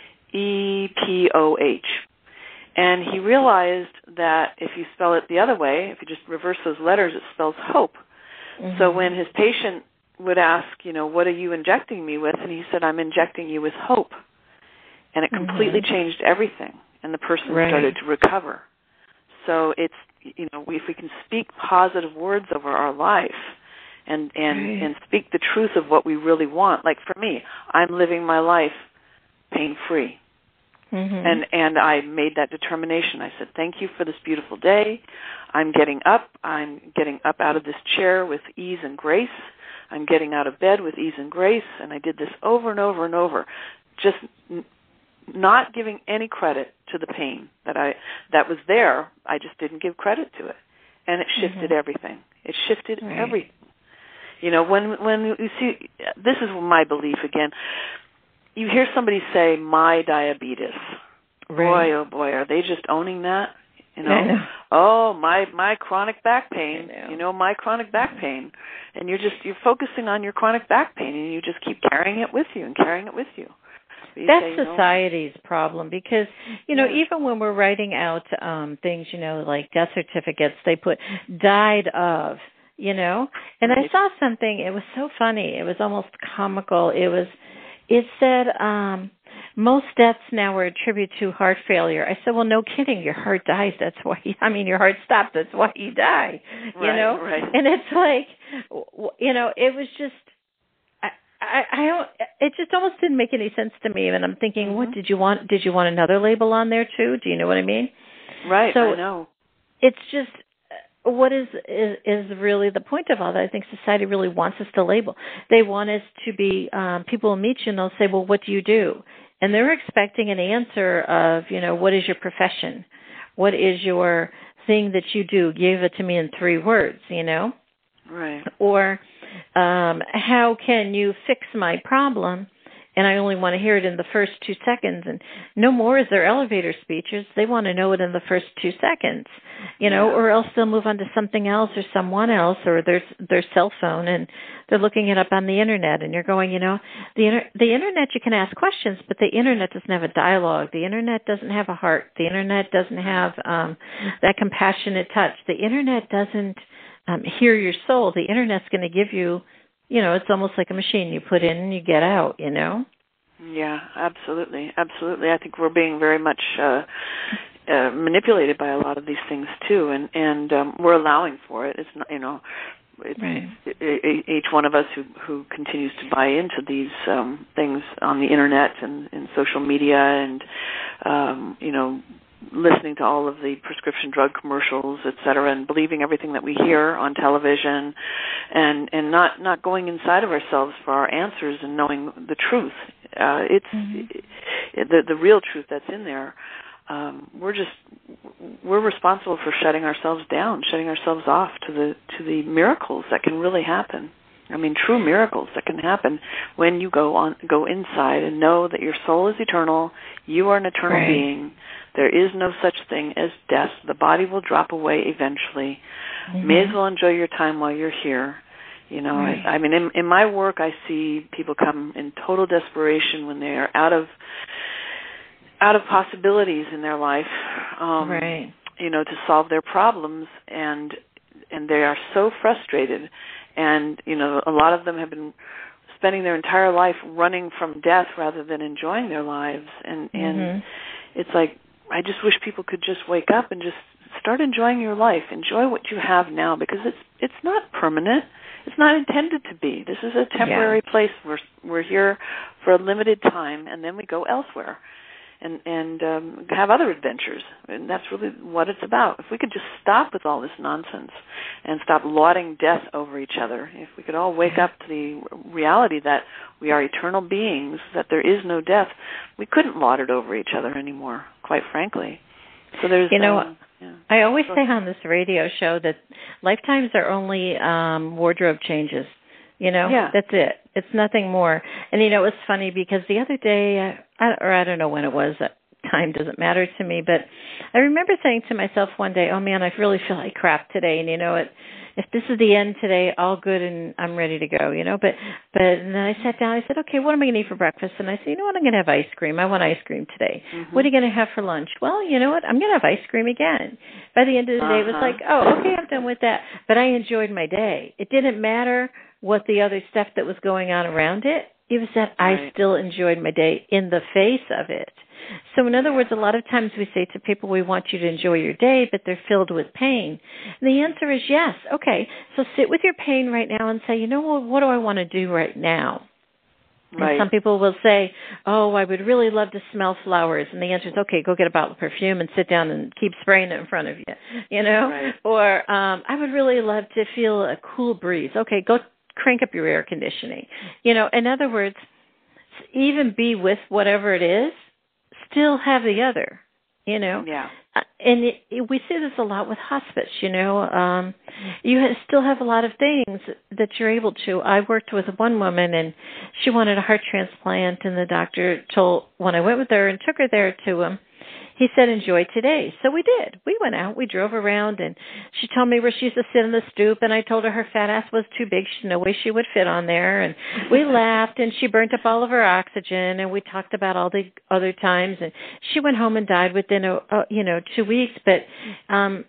E P O H. And he realized that if you spell it the other way, if you just reverse those letters, it spells hope. Mm-hmm. So when his patient would ask, you know, what are you injecting me with? And he said, I'm injecting you with hope. And it completely mm-hmm. changed everything. And the person right. started to recover. So it's, you know, if we can speak positive words over our life, and and, right. and speak the truth of what we really want. Like for me, I'm living my life pain-free. Mm-hmm. And and I made that determination. I said, thank you for this beautiful day. I'm getting up. I'm getting up out of this chair with ease and grace. I'm getting out of bed with ease and grace. And I did this over and over and over, just n- not giving any credit to the pain that I that was there. I just didn't give credit to it. And it shifted mm-hmm. everything. It shifted right. everything. You know, when when you see, this is my belief again, you hear somebody say, my diabetes. Right. Boy, oh boy, are they just owning that? You know, know. oh, my, my chronic back pain, know. you know, my chronic back pain. And you're just, you're focusing on your chronic back pain, and you just keep carrying it with you and carrying it with you. That's say, society's know, problem because, you know, yeah. even when we're writing out um, things, you know, like death certificates, they put died of. You know, and I saw something, it was so funny, it was almost comical. It was, it said, um, most deaths now are attributed to heart failure. I said, well, no kidding, your heart dies, that's why, you, I mean, your heart stops, that's why you die, you right, know? Right. And it's like, you know, it was just, I, I, I don't, it just almost didn't make any sense to me, and I'm thinking, mm-hmm. what, did you want, did you want another label on there too? Do you know what I mean? Right, so I know. It's just, what is, is is really the point of all that? I think society really wants us to label. They want us to be, um, people will meet you and they'll say, well, what do you do? And they're expecting an answer of, you know, what is your profession? What is your thing that you do? Give it to me in three words, you know? Right. Or um, how can you fix my problem? And I only want to hear it in the first two seconds. And no more is their elevator speeches. They want to know it in the first two seconds, you know, yeah. or else they'll move on to something else or someone else or their their cell phone, and they're looking it up on the internet. And you're going, you know, the inter- the internet, you can ask questions, but the internet doesn't have a dialogue. The internet doesn't have a heart. The internet doesn't have um, that compassionate touch. The internet doesn't um, hear your soul. The internet's going to give you, you know, it's almost like a machine. You put in and you get out, you know? Yeah, absolutely. Absolutely. I think we're being very much uh, uh, manipulated by a lot of these things, too, and, and um, we're allowing for it. It's not, you know, it's, right. it, each one of us who, who continues to buy into these um, things on the internet and, and social media and, um, you know, listening to all of the prescription drug commercials, et cetera, and believing everything that we hear on television, and, and not, not going inside of ourselves for our answers and knowing the truth. Uh, it's mm-hmm. the, the real truth that's in there. Um, we're just we're responsible for shutting ourselves down, shutting ourselves off to the to the miracles that can really happen. I mean, true miracles that can happen when you go on go inside and know that your soul is eternal. You are an eternal right. being. There is no such thing as death. The body will drop away eventually. Mm-hmm. May as well enjoy your time while you're here. You know, right. I, I mean, in, in my work, I see people come in total desperation when they are out of out of possibilities in their life, um, right. you know, to solve their problems, and and they are so frustrated, and you know, a lot of them have been spending their entire life running from death rather than enjoying their lives, and mm-hmm. and it's like, I just wish people could just wake up and just start enjoying your life, enjoy what you have now, because it's it's not permanent. It's not intended to be. This is a temporary yeah. place. We're we're here for a limited time, and then we go elsewhere. And, and um, have other adventures. And that's really what it's about. If we could just stop with all this nonsense and stop lauding death over each other, if we could all wake up to the reality that we are eternal beings, that there is no death, we couldn't laud it over each other anymore, quite frankly. So there's, you know, um, yeah. I always say on this radio show that lifetimes are only um, wardrobe changes. You know, yeah. that's it. It's nothing more. And, you know, it was funny because the other day, I, or I don't know when it was, time doesn't matter to me, but I remember saying to myself one day, oh, man, I really feel like crap today. And, you know, it, if this is the end today, all good and I'm ready to go, you know. But but and then I sat down, I said, okay, what am I going to eat for breakfast? And I said, you know what, I'm going to have ice cream. I want ice cream today. Mm-hmm. What are you going to have for lunch? Well, you know what, I'm going to have ice cream again. By the end of the uh-huh. day, it was like, oh, okay, I'm done with that. But I enjoyed my day. It didn't matter what the other stuff that was going on around it. It was that right. I still enjoyed my day in the face of it. So in other words, a lot of times we say to people, we want you to enjoy your day, but they're filled with pain. And the answer is yes. Okay, so sit with your pain right now and say, you know what, what do I want to do right now? Right. And some people will say, oh, I would really love to smell flowers. And the answer is, okay, go get a bottle of perfume and sit down and keep spraying it in front of you, you know? Right. Or um, I would really love to feel a cool breeze. Okay, go crank up your air conditioning. You know, in other words, even be with whatever it is, still have the other, you know? Yeah. Uh, and it, it, we see this a lot with hospice, you know. Um, you ha- still have a lot of things that you're able to. I worked with one woman, and she wanted a heart transplant, and the doctor told, when I went with her and took her there to him, he said, enjoy today. So we did. We went out. We drove around, and she told me where she used to sit on the stoop, and I told her her fat ass was too big. She no way she would fit on there. And we laughed, and she burnt up all of her oxygen, and we talked about all the other times. And she went home and died within, a, a you know, two weeks. But um,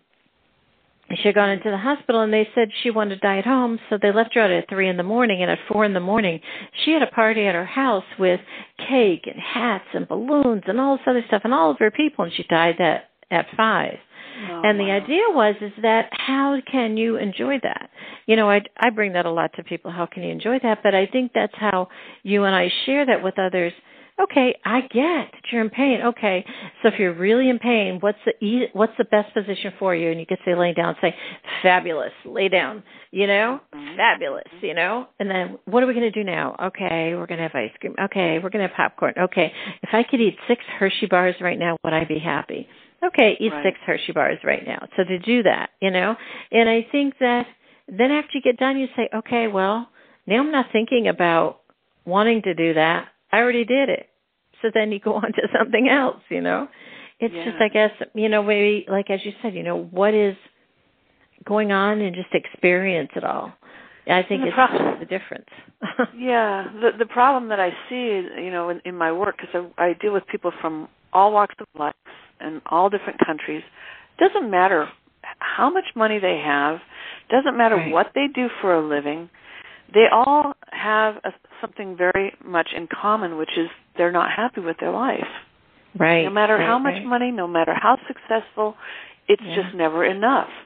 she had gone into the hospital, and they said she wanted to die at home, so they left her out at three in the morning, and at four in the morning, she had a party at her house with cake and hats and balloons and all this other stuff and all of her people, and she died at, at five. Oh, and the wow. idea was is that how can you enjoy that? You know, I, I bring that a lot to people. How can you enjoy that? But I think that's how you and I share that with others. Okay, I get that you're in pain. Okay, so if you're really in pain, what's the e- what's the best position for you? And you could say lay down, say, fabulous, lay down, you know, mm-hmm. fabulous, you know. And then what are we going to do now? Okay, we're going to have ice cream. Okay, we're going to have popcorn. Okay, if I could eat six Hershey bars right now, would I be happy? Okay, eat right. six Hershey bars right now. So to do that, you know, and I think that then after you get done, you say, okay, well, now I'm not thinking about wanting to do that. I already did it. So then you go on to something else, you know. It's yeah. just, I guess, you know, maybe, like as you said, you know, what is going on and just experience it all. I think it's problem, the difference. yeah. The the problem that I see, you know, in, in my work, because I, I deal with people from all walks of life and all different countries, it doesn't matter how much money they have, doesn't matter right. what they do for a living, they all have a, something very much in common, which is they're not happy with their life. Right. No matter right, how much right. money, no matter how successful, it's yeah. just never enough.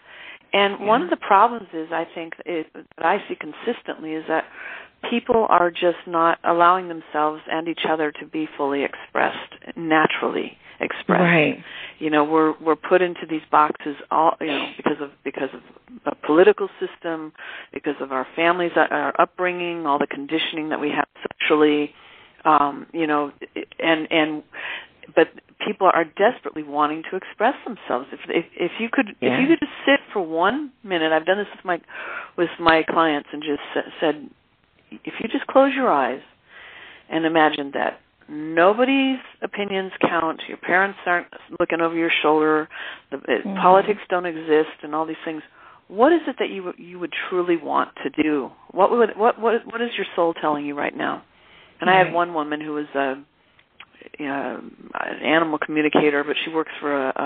And yeah. one of the problems is, I think, it, that I see consistently is that people are just not allowing themselves and each other to be fully expressed, naturally expressed. Right. You know, we're we're put into these boxes all, you know, because of because of a political system, because of our families, our upbringing, all the conditioning that we have socially, um, you know, and and but people are desperately wanting to express themselves. If if, if you could yeah. if you could just sit for one minute, I've done this with my with my clients and just said, if you just close your eyes and imagine that nobody's opinions count, your parents aren't looking over your shoulder, the mm-hmm. politics don't exist, and all these things. What is it that you you would truly want to do? What would what what what is your soul telling you right now? And right. I had one woman who was a, you know, an animal communicator, but she works for a,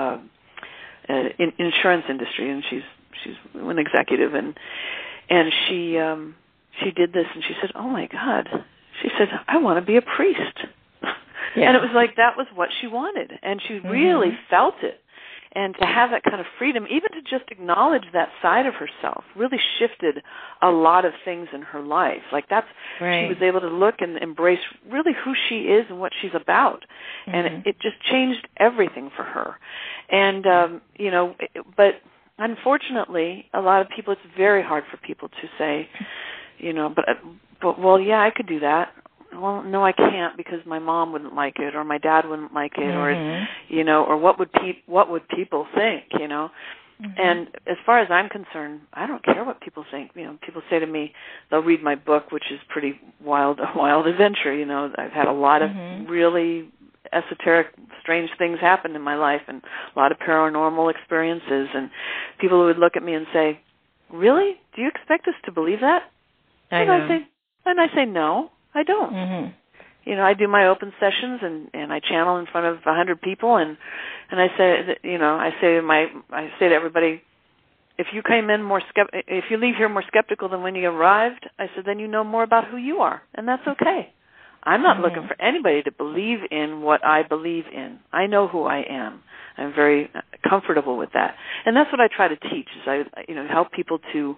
a, a in, insurance industry, and she's she's an executive, and and she um, she did this, and she said, "Oh my God," she said, "I want to be a priest." Yeah. And it was like that was what she wanted, and she mm-hmm. really felt it. And to have that kind of freedom, even to just acknowledge that side of herself, really shifted a lot of things in her life. Like that's, right. she was able to look and embrace really who she is and what she's about. Mm-hmm. And it, it just changed everything for her. And, um, you know, it, but unfortunately, a lot of people, it's very hard for people to say, you know, but, but well, yeah, I could do that. Well, no, I can't because my mom wouldn't like it, or my dad wouldn't like it, mm-hmm. or you know, or what would pe- what would people think, you know? Mm-hmm. And as far as I'm concerned, I don't care what people think. You know, people say to me, they'll read my book, which is pretty wild, a wild adventure. You know, I've had a lot of mm-hmm. really esoteric, strange things happen in my life, and a lot of paranormal experiences. And people would look at me and say, "Really? Do you expect us to believe that?" I and know. I say, and I say, "No. I don't." Mm-hmm. You know, I do my open sessions and, and I channel in front of a hundred people, and and I say that, you know, I say to my I say to everybody, if you came in more skept- if you leave here more skeptical than when you arrived, I said, then you know more about who you are, and that's okay. I'm not mm-hmm. looking for anybody to believe in what I believe in. I know who I am. I'm very comfortable with that, and that's what I try to teach. Is I you know help people to.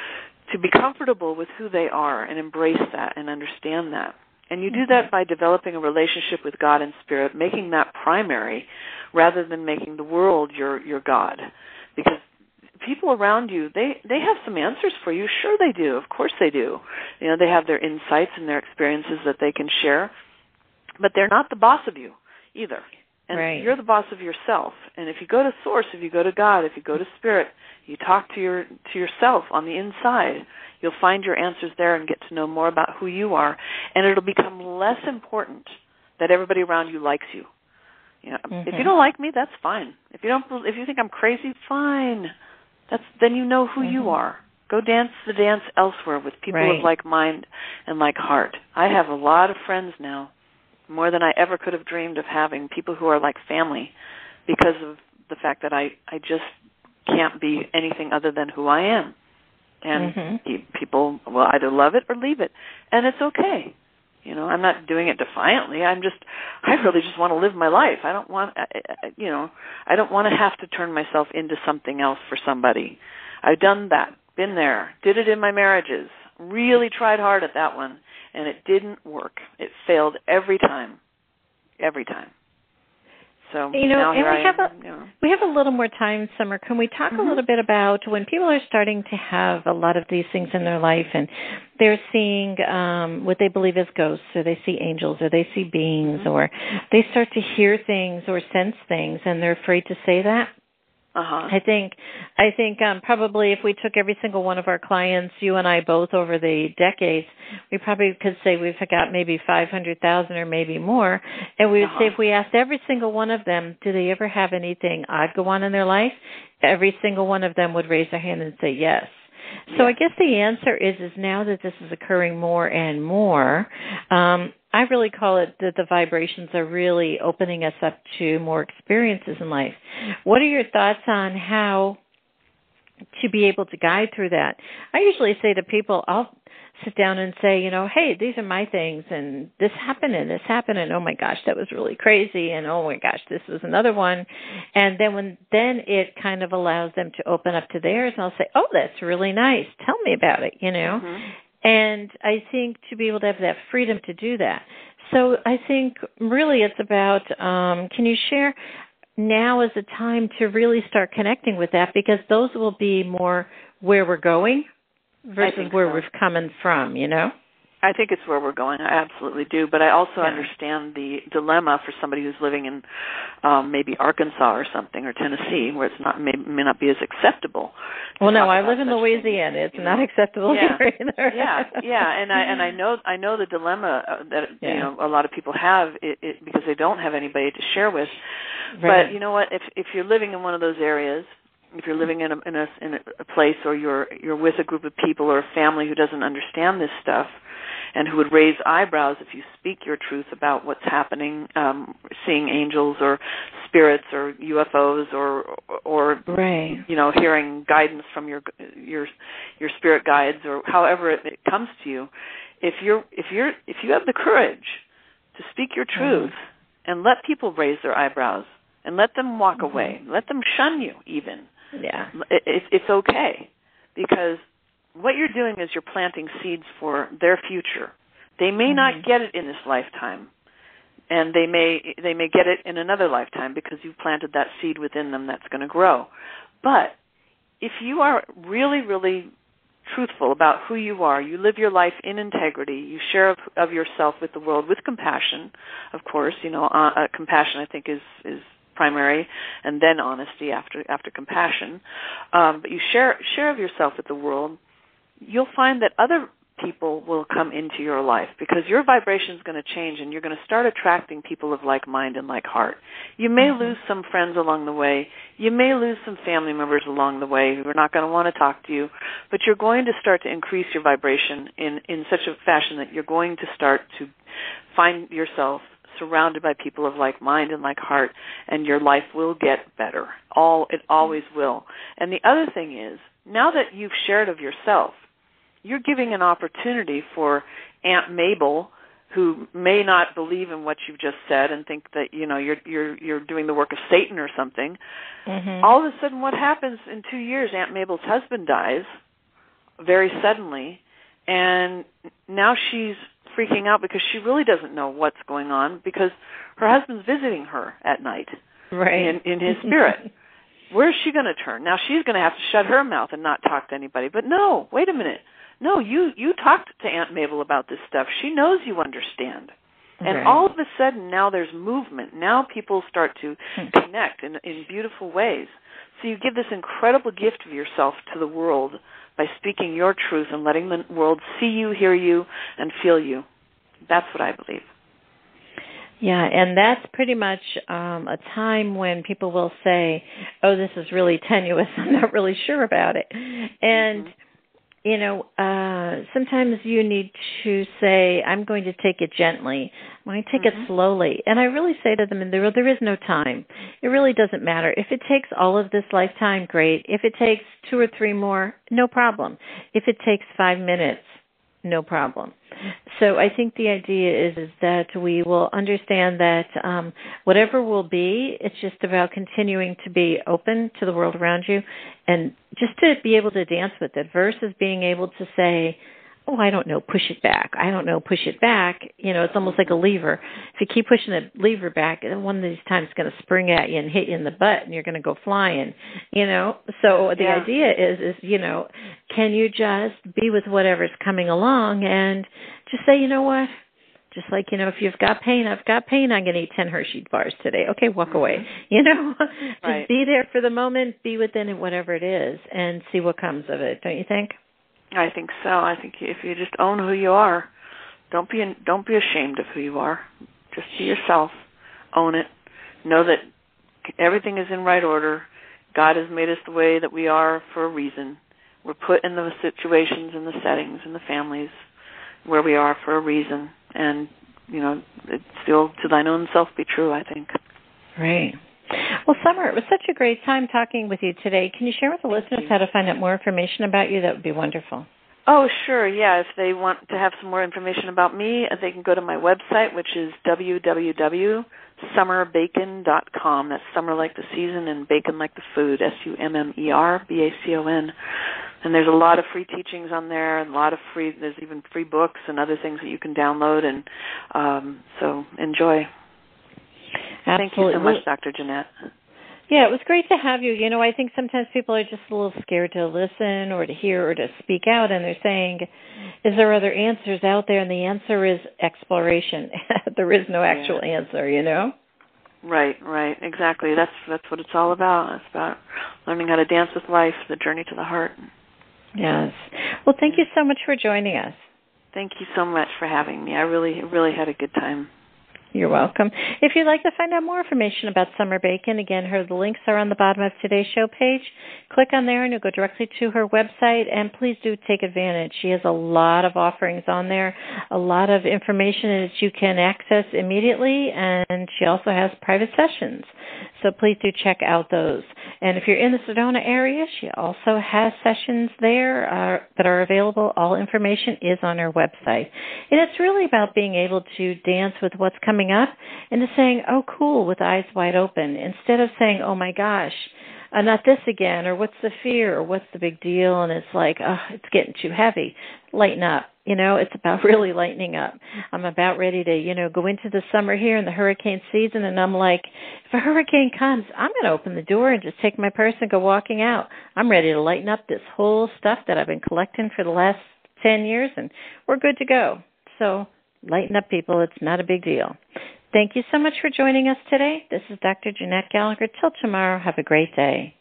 to be comfortable with who they are and embrace that and understand that. And you do that by developing a relationship with God and Spirit, making that primary rather than making the world your, your God. Because people around you, they, they have some answers for you. Sure they do. Of course they do. You know, they have their insights and their experiences that they can share. But they're not the boss of you either. And right. you're the boss of yourself. And if you go to Source, if you go to God, if you go to Spirit, you talk to your to yourself on the inside, you'll find your answers there and get to know more about who you are. And it'll become less important that everybody around you likes you. You know, mm-hmm. if you don't like me, that's fine. If you don't, if you think I'm crazy, fine. That's then you know who mm-hmm. you are. Go dance the dance elsewhere with people right. of like mind and like heart. I have a lot of friends now. More than I ever could have dreamed of having, people who are like family because of the fact that I, I just can't be anything other than who I am. And mm-hmm. people will either love it or leave it. And it's okay. You know, I'm not doing it defiantly. I'm just, I really just want to live my life. I don't want, you know, I don't want to have to turn myself into something else for somebody. I've done that, been there, did it in my marriages, really tried hard at that one. And it didn't work. It failed every time, every time. So you know, now and here we I have am, a you know. we have a little more time, Summer. Can we talk mm-hmm. a little bit about when people are starting to have a lot of these things in their life, and they're seeing um, what they believe is ghosts, or they see angels, or they see beings, mm-hmm. or they start to hear things or sense things, and they're afraid to say that? Uh-huh. I think, I think um, probably if we took every single one of our clients, you and I both over the decades, we probably could say we've got maybe five hundred thousand or maybe more. And we would uh-huh. say if we asked every single one of them, do they ever have anything odd go on in their life? Every single one of them would raise their hand and say yes. So yeah. I guess the answer is, is now that this is occurring more and more, um, I really call it that the vibrations are really opening us up to more experiences in life. What are your thoughts on how to be able to guide through that? I usually say to people, I'll sit down and say, you know, hey, these are my things, and this happened, and this happened, and oh my gosh, that was really crazy, and oh my gosh, this was another one. And then when then it kind of allows them to open up to theirs, and I'll say, oh, that's really nice. Tell me about it, you know. Mm-hmm. And I think to be able to have that freedom to do that. So I think really it's about, um, can you share, now is the time to really start connecting with that, because those will be more where we're going versus where so. we've come from, you know? I think it's where we're going. I absolutely do. But I also yeah. understand the dilemma for somebody who's living in um, maybe Arkansas or something, or Tennessee, where it's not may, may not be as acceptable. Well, no, I live in Louisiana. Things, it's not know? acceptable yeah. here either. yeah, yeah, and I and I know I know the dilemma that yeah. you know a lot of people have it, it, because they don't have anybody to share with. Right. But you know what? If if you're living in one of those areas, if you're living in a in a in a place, or you're you're with a group of people or a family who doesn't understand this stuff, and who would raise eyebrows if you speak your truth about what's happening, um, seeing angels or spirits or U F Os or or right. you know, hearing guidance from your your your spirit guides, or however it, it comes to you. If you're if you're if you have the courage to speak your truth mm-hmm. and let people raise their eyebrows and let them walk mm-hmm. away, let them shun you even. Yeah, it, it, it's okay, because what you're doing is you're planting seeds for their future. They may mm-hmm. not get it in this lifetime, and they may they may get it in another lifetime, because you've planted that seed within them that's going to grow. But if you are really, really truthful about who you are, you live your life in integrity, you share of, of yourself with the world with compassion, of course. You know, uh, uh, compassion I think is is primary, and then honesty after after compassion. Um, but you share share of yourself with the world. You'll find that other people will come into your life, because your vibration is going to change, and you're going to start attracting people of like mind and like heart. You may mm-hmm. lose some friends along the way. You may lose some family members along the way who are not going to want to talk to you, but you're going to start to increase your vibration in, in such a fashion that you're going to start to find yourself surrounded by people of like mind and like heart, and your life will get better. All it always will. And the other thing is, now that you've shared of yourself, you're giving an opportunity for Aunt Mabel, who may not believe in what you've just said and think that, you know, you're you're you're doing the work of Satan or something. Mm-hmm. All of a sudden, what happens in two years? Aunt Mabel's husband dies very suddenly, and now she's freaking out because she really doesn't know what's going on, because her husband's visiting her at night, right, in, in his spirit. Where's she going to turn? Now she's going to have to shut her mouth and not talk to anybody. But no, wait a minute. No, you, you talked to Aunt Mabel about this stuff. She knows you understand. And right. all of a sudden, now there's movement. Now people start to connect in, in beautiful ways. So you give this incredible gift of yourself to the world by speaking your truth and letting the world see you, hear you, and feel you. That's what I believe. Yeah, and that's pretty much um, a time when people will say, oh, this is really tenuous. I'm not really sure about it. And, mm-hmm. you know, uh, sometimes you need to say, I'm going to take it gently. I'm going to take mm-hmm. it slowly. And I really say to them, and there, there is no time. It really doesn't matter. If it takes all of this lifetime, great. If it takes two or three more, no problem. If it takes five minutes, no problem. So I think the idea is, is that we will understand that um, whatever will be, it's just about continuing to be open to the world around you, and just to be able to dance with it versus being able to say, oh, I don't know, push it back. I don't know, push it back. You know, it's almost like a lever. If you keep pushing the lever back, one of these times it's going to spring at you and hit you in the butt, and you're going to go flying, you know. So the yeah. idea is, is, you know, can you just be with whatever's coming along and just say, you know what? Just like, you know, if you've got pain, I've got pain, I'm going to eat ten Hershey bars today. Okay, walk mm-hmm. away. You know, right. just be there for the moment, be within it, whatever it is, and see what comes of it, don't you think? I think so. I think if you just own who you are, don't be don't be ashamed of who you are. Just be yourself. Own it. Know that everything is in right order. God has made us the way that we are for a reason. We're put in the situations and the settings and the families where we are for a reason. And, you know, it's still to thine own self be true, I think. Right. Well, Summer, it was such a great time talking with you today. Can you share with the Thank listeners you. how to find out more information about you? That would be wonderful. Oh, sure, yeah. If they want to have some more information about me, they can go to my website, which is w w w dot summer bacon dot com. That's summer like the season and bacon like the food, S U M M E R B A C O N. And there's a lot of free teachings on there, and a lot of free, there's even free books and other things that you can download, and um, so enjoy. Absolutely. Thank you so much, Doctor Jeanette. Yeah, it was great to have you. You know, I think sometimes people are just a little scared to listen or to hear or to speak out, and they're saying, is there other answers out there? And the answer is exploration. There is no actual yeah. answer, you know? Right, right, exactly. That's that's what it's all about. It's about learning how to dance with life, the journey to the heart. Yes. Well, thank you so much for joining us. Thank you so much for having me. I really, really had a good time. You're welcome. If you'd like to find out more information about Summer Bacon, again, her the links are on the bottom of today's show page. Click on there and you'll go directly to her website, and please do take advantage. She has a lot of offerings on there, a lot of information that you can access immediately, and she also has private sessions. So please do check out those. And if you're in the Sedona area, she also has sessions there uh, that are available. All information is on her website. And it's really about being able to dance with what's coming up and to saying, oh, cool, with eyes wide open, instead of saying, oh, my gosh, uh, not this again, or what's the fear, or what's the big deal, and it's like, oh, it's getting too heavy. Lighten up. You know, it's about really lightening up. I'm about ready to, you know, go into the summer here in the hurricane season, and I'm like, if a hurricane comes, I'm going to open the door and just take my purse and go walking out. I'm ready to lighten up this whole stuff that I've been collecting for the last ten years, and we're good to go. So lighten up, people. It's not a big deal. Thank you so much for joining us today. This is Doctor Jeanette Gallagher. Till tomorrow, have a great day.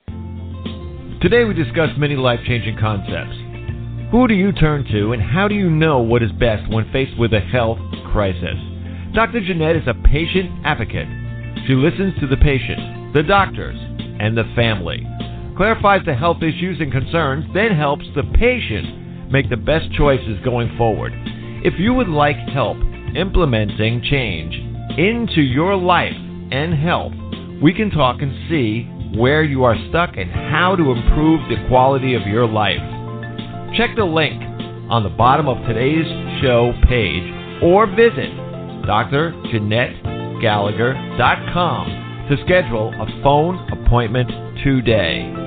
Today we discussed many life-changing concepts. Who do you turn to, and how do you know what is best when faced with a health crisis? Doctor Jeanette is a patient advocate. She listens to the patient, the doctors, and the family, clarifies the health issues and concerns, then helps the patient make the best choices going forward. If you would like help implementing change into your life and health, we can talk and see where you are stuck and how to improve the quality of your life. Check the link on the bottom of today's show page or visit D R Jeanette Gallagher dot com to schedule a phone appointment today.